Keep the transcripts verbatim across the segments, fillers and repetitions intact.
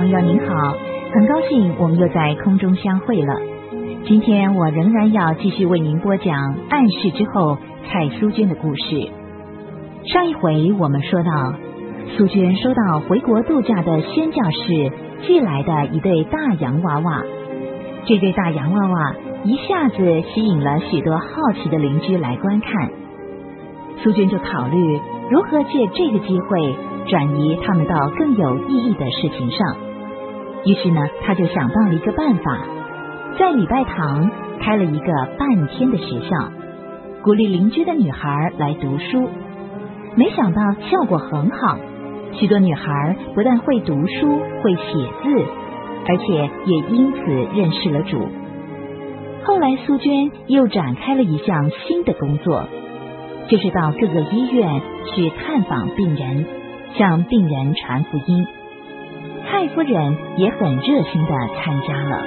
朋友您好，很高兴我们又在空中相会了。今天我仍然要继续为您播讲暗示之后蔡苏娟的故事。上一回我们说到，苏娟收到回国度假的宣教士寄来的一对大洋娃娃，这对大洋娃娃一下子吸引了许多好奇的邻居来观看。苏娟就考虑如何借这个机会转移他们到更有意义的事情上。于是呢，他就想到了一个办法，在礼拜堂开了一个半天的学校，鼓励邻居的女孩来读书。没想到效果很好，许多女孩不但会读书会写字，而且也因此认识了主。后来苏娟又展开了一项新的工作，就是到各个医院去探访病人，向病人传福音。蔡夫人也很热心的参加了。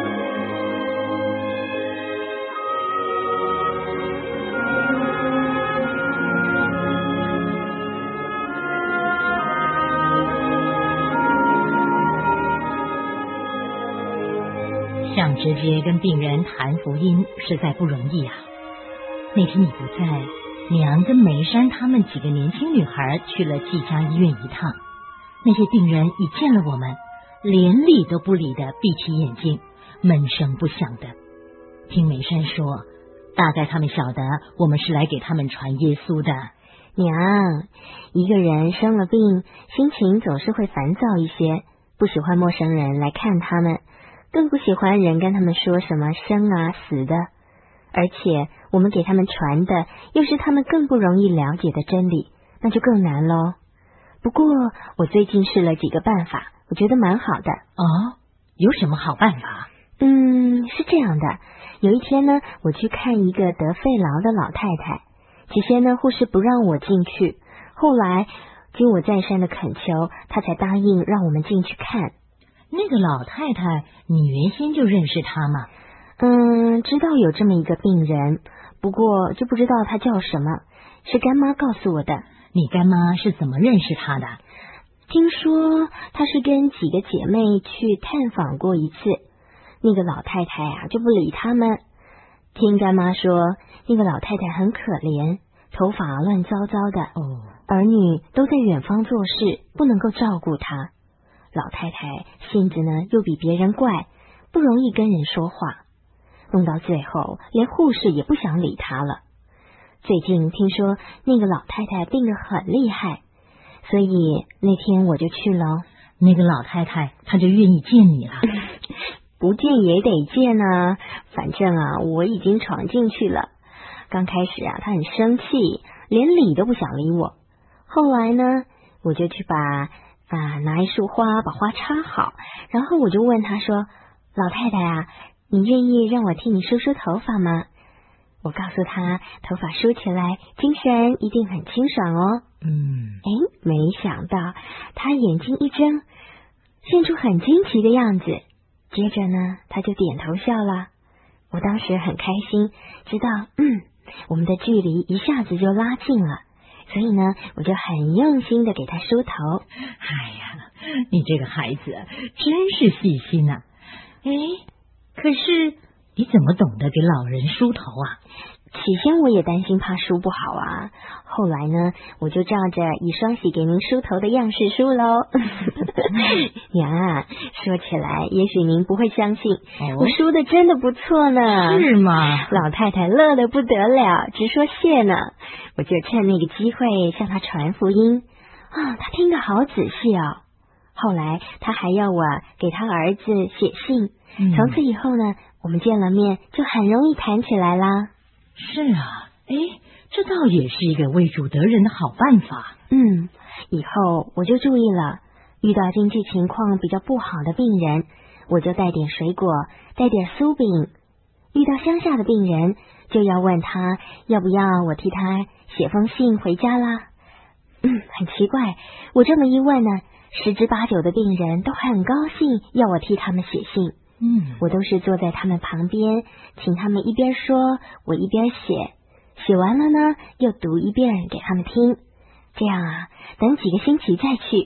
想直接跟病人谈福音实在不容易啊。那天你不在，娘跟梅山他们几个年轻女孩去了济家医院一趟。那些病人一见了我们，连理都不理的闭起眼睛，闷声不响的。听梅山说，大概他们晓得我们是来给他们传耶稣的。 娘，一个人生了病，心情总是会烦躁一些，不喜欢陌生人来看他们，更不喜欢人跟他们说什么生啊死的。而且我们给他们传的又是他们更不容易了解的真理，那就更难咯。不过我最近试了几个办法，我觉得蛮好的。 哦，有什么好办法？ 嗯，是这样的，有一天呢，我去看一个得肺痨的老太太，起先呢，护士不让我进去，后来经我再三的恳求，她才答应让我们进去看。 那个老太太，你原先就认识她吗？ 嗯，知道有这么一个病人，不过就不知道她叫什么，是干妈告诉我的。 你干妈是怎么认识她的？ 听说她是跟几个姐妹去探访过一次，那个老太太啊就不理他们。听干妈说，那个老太太很可怜，头发乱糟糟的， 哦， 儿女都在远方做事，不能够照顾她。老太太性子呢又比别人怪，不容易跟人说话，弄到最后连护士也不想理她了。最近听说那个老太太病得很厉害，所以那天我就去了。 那个老太太她就愿意见你了？ 不见也得见啊，反正啊我已经闯进去了。刚开始啊她很生气，连理都不想理我。后来呢，我就去把啊拿一束花把花插好，然后我就问她说，老太太啊，你愿意让我替你梳梳头发吗？我告诉他，头发梳起来精神一定很清爽哦。 嗯， 哎，没想到他眼睛一睁，现出很惊奇的样子，接着呢他就点头笑了。我当时很开心，知道嗯我们的距离一下子就拉近了，所以呢我就很用心的给他梳头。 哎呀，你这个孩子真是细心啊。哎，可是你怎么懂得给老人梳头啊？ 起先我也担心怕梳不好啊，后来呢我就照着以双喜给您梳头的样式梳喽。娘啊，说起来也许您不会相信，哦，我梳的真的不错呢。 是吗？ 老太太乐得不得了，直说谢呢。我就趁那个机会向她传福音啊，她听得好仔细哦。后来她还要我给她儿子写信，嗯，从此以后呢我们见了面就很容易谈起来啦。 是啊，哎，这倒也是一个为主得人的好办法。 嗯，以后我就注意了，遇到经济情况比较不好的病人，我就带点水果，带点酥饼。遇到乡下的病人，就要问他要不要我替他写封信回家啦。嗯，很奇怪，我这么一问呢，十之八九的病人都很高兴要我替他们写信。 嗯， 我都是坐在他们旁边，请他们一边说，我一边写，写完了呢，又读一遍给他们听。这样啊，等几个星期再去，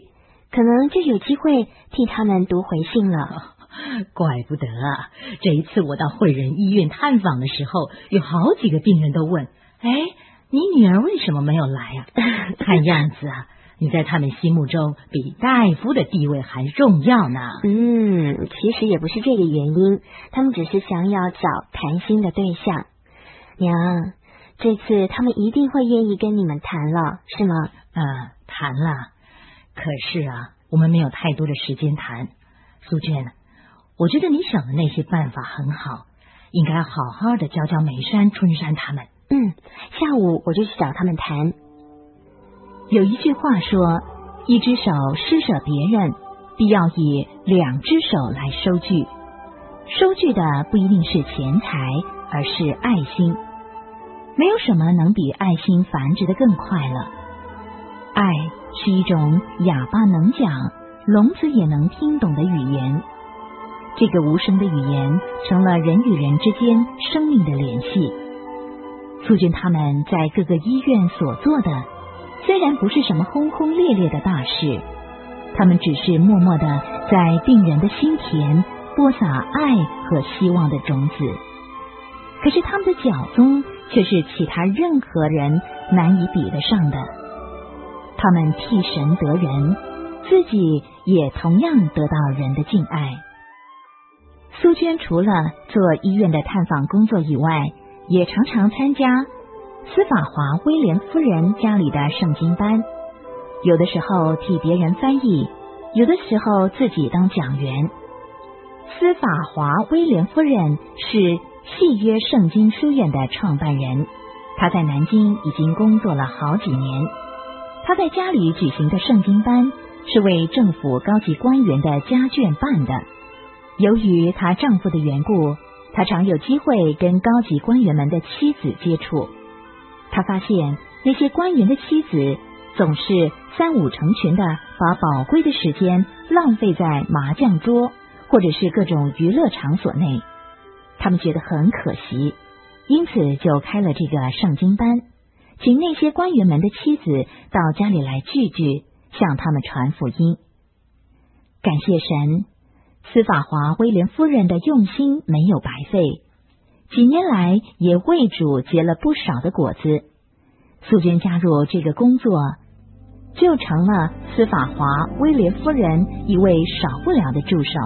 可能就有机会替他们读回信了。 哦，怪不得啊！这一次我到惠仁医院探访的时候，有好几个病人都问：哎，你女儿为什么没有来啊？看样子啊，你在他们心目中比大夫的地位还重要呢。 嗯，其实也不是这个原因，他们只是想要找谈心的对象。娘，这次他们一定会愿意跟你们谈了，是吗？ 嗯，谈了。可是啊，我们没有太多的时间谈。苏娟，我觉得你想的那些办法很好，应该好好的教教梅山、春山他们。 嗯，下午我就去找他们谈。 有一句话说，一只手施舍别人，必要以两只手来收据。收据的不一定是钱财，而是爱心。没有什么能比爱心繁殖的更快了。爱是一种哑巴能讲，聋子也能听懂的语言。这个无声的语言成了人与人之间生命的联系。苏军他们在各个医院所做的，虽然不是什么轰轰烈烈的大事，他们只是默默的在病人的心田播撒爱和希望的种子。可是他们的脚踪却是其他任何人难以比得上的。他们替神得人，自己也同样得到人的敬爱。苏娟除了做医院的探访工作以外，也常常参加司法华威廉夫人家里的圣经班，有的时候替别人翻译，有的时候自己当讲员。司法华威廉夫人是细约圣经书院的创办人，她在南京已经工作了好几年。她在家里举行的圣经班是为政府高级官员的家眷办的。由于她丈夫的缘故，她常有机会跟高级官员们的妻子接触。她发现那些官员的妻子总是三五成群的把宝贵的时间浪费在麻将桌或者是各种娱乐场所内，他们觉得很可惜，因此就开了这个圣经班，请那些官员们的妻子到家里来聚聚，向他们传福音。感谢神，司法华威廉夫人的用心没有白费，几年来也为主结了不少的果子。苏娟加入这个工作，就成了司法华威廉夫人一位少不了的助手。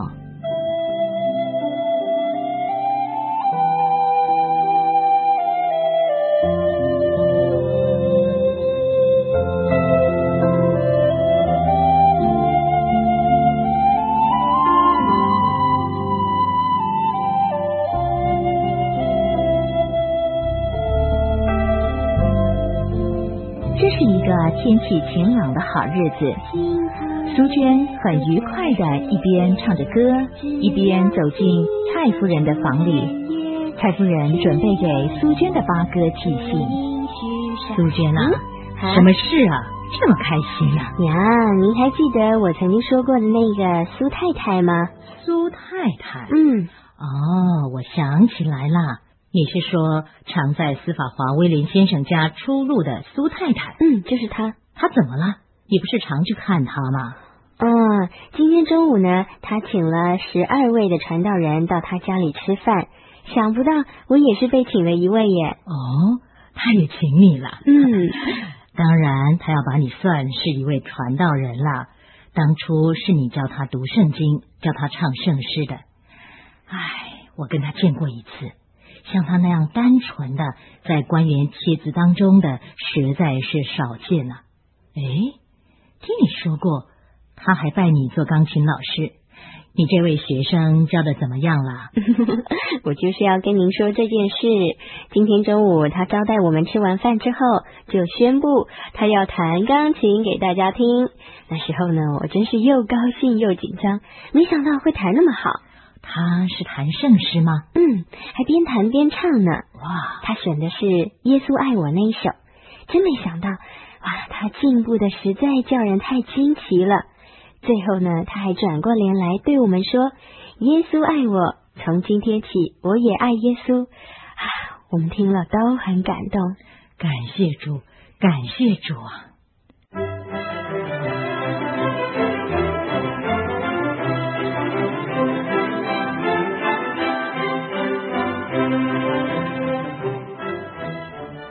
天气晴朗的好日子，苏娟很愉快的一边唱着歌，一边走进蔡夫人的房里。蔡夫人准备给苏娟的八哥寄信。苏娟啊，嗯、什么事啊？这么开心啊？ 娘，您还记得我曾经说过的那个苏太太吗？ 苏太太？ 嗯， 哦，我想起来了。你是说常在司法华威廉先生家出入的苏太太？ 嗯，就是她。 她怎么了？你不是常去看她吗？ 嗯，今天中午呢，她请了十二位的传道人到她家里吃饭，想不到我也是被请了一位耶。 哦，她也请你了。 嗯， 当然，她要把你算是一位传道人了。当初是你教她读圣经，教她唱圣诗的。唉，我跟她见过一次。像他那样单纯的在官员妻子当中的实在是少见了。哎，听你说过他还拜你做钢琴老师，你这位学生教的怎么样了？ 我就是要跟您说这件事。今天中午他招待我们吃完饭之后，就宣布他要弹钢琴给大家听。那时候呢，我真是又高兴又紧张，没想到会弹那么好。 他是弹圣诗吗？ 嗯，还边弹边唱呢。 哇， 他选的是《耶稣爱我》那一首，真没想到，哇，他进步的实在叫人太惊奇了。最后呢，他还转过脸来对我们说：“耶稣爱我，从今天起我也爱耶稣。”啊，我们听了都很感动。 感谢主，感谢主啊！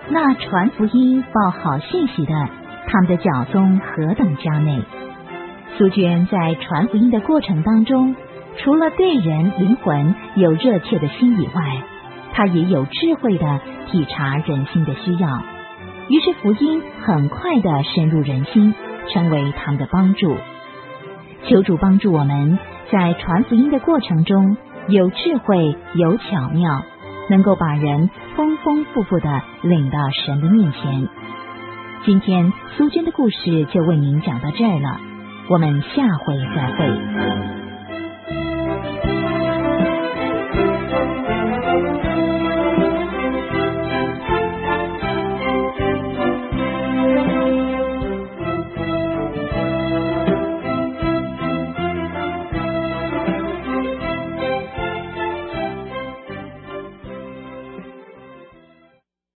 那传福音、报好信息的，他们的教宗何等佳美！苏娟在传福音的过程当中，除了对人灵魂有热切的心以外，她也有智慧的体察人心的需要，于是福音很快的深入人心，成为他们的帮助。求主帮助我们在传福音的过程中有智慧、有巧妙，能够把人丰丰富富的领到神的面前。今天苏娟的故事就为您讲到这儿了，我们下回再会。